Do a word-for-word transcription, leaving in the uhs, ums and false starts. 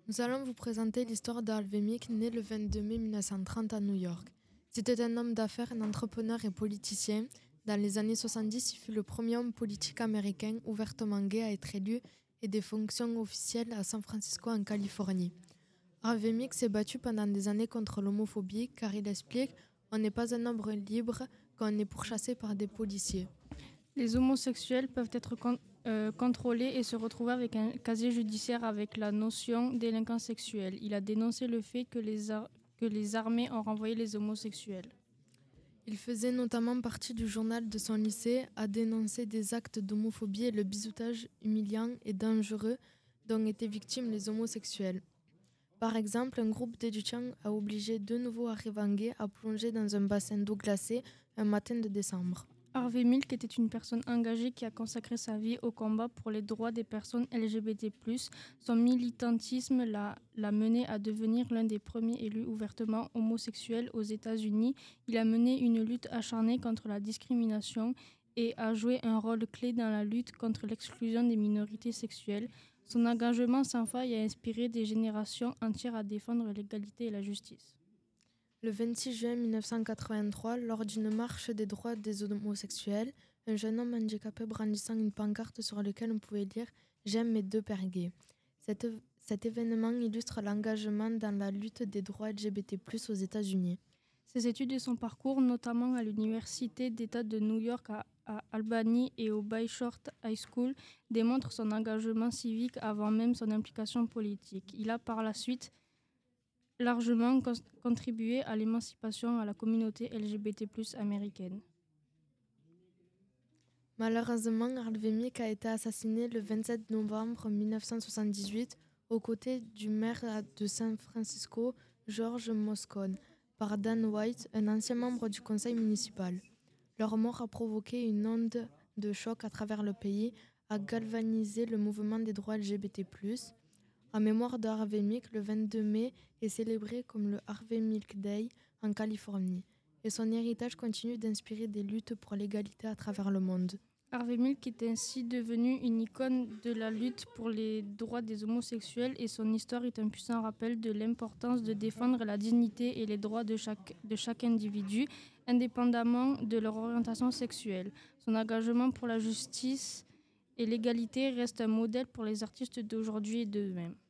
Nous allons vous présenter l'histoire d'Harvey Milk, né le vingt-deux mai mille neuf cent trente à New York. C'était un homme d'affaires, un entrepreneur et politicien. Dans les années soixante-dix, il fut le premier homme politique américain ouvertement gay à être élu et des fonctions officielles à San Francisco en Californie. Harvey Milk s'est battu pendant des années contre l'homophobie car il explique « On n'est pas un homme libre quand on est pourchassé par des policiers ». Les homosexuels peuvent être con- euh, contrôlés et se retrouver avec un casier judiciaire avec la notion délinquant sexuel. Il a dénoncé le fait que les, ar- que les armées ont renvoyé les homosexuels. Il faisait notamment partie du journal de son lycée, a dénoncé des actes d'homophobie et le bizutage humiliant et dangereux dont étaient victimes les homosexuels. Par exemple, un groupe d'étudiants a obligé deux nouveaux arrivants gays à plonger dans un bassin d'eau glacée un matin de décembre. Harvey Milk était une personne engagée qui a consacré sa vie au combat pour les droits des personnes L G B T plus. Son militantisme l'a, l'a mené à devenir l'un des premiers élus ouvertement homosexuels aux États-Unis. Il a mené une lutte acharnée contre la discrimination et a joué un rôle clé dans la lutte contre l'exclusion des minorités sexuelles. Son engagement sans faille a inspiré des générations entières à défendre l'égalité et la justice. Le vingt-six juin mille neuf cent quatre-vingt-trois, lors d'une marche des droits des homosexuels, un jeune homme handicapé brandissant une pancarte sur laquelle on pouvait lire « J'aime mes deux pères gays ». Cet, cet événement illustre l'engagement dans la lutte des droits L G B T plus aux États-Unis. Ses études et son parcours, notamment à l'Université d'État de New York à, à Albany et au Bayshore High School, démontrent son engagement civique avant même son implication politique. Il a par la suite largement con- contribué à l'émancipation à la communauté L G B T plus américaine. Malheureusement, Harvey Milk a été assassiné le vingt-sept novembre mille neuf cent soixante-dix-huit aux côtés du maire de San Francisco, George Moscone, par Dan White, un ancien membre du conseil municipal. Leur mort a provoqué une onde de choc à travers le pays, a galvanisé le mouvement des droits L G B T plus. En mémoire de Harvey Milk, le vingt-deux mai est célébré comme le Harvey Milk Day en Californie, et son héritage continue d'inspirer des luttes pour l'égalité à travers le monde. Harvey Milk est ainsi devenu une icône de la lutte pour les droits des homosexuels et son histoire est un puissant rappel de l'importance de défendre la dignité et les droits de chaque, de chaque individu, indépendamment de leur orientation sexuelle. Son engagement pour la justice et l'égalité reste un modèle pour les artistes d'aujourd'hui et de demain.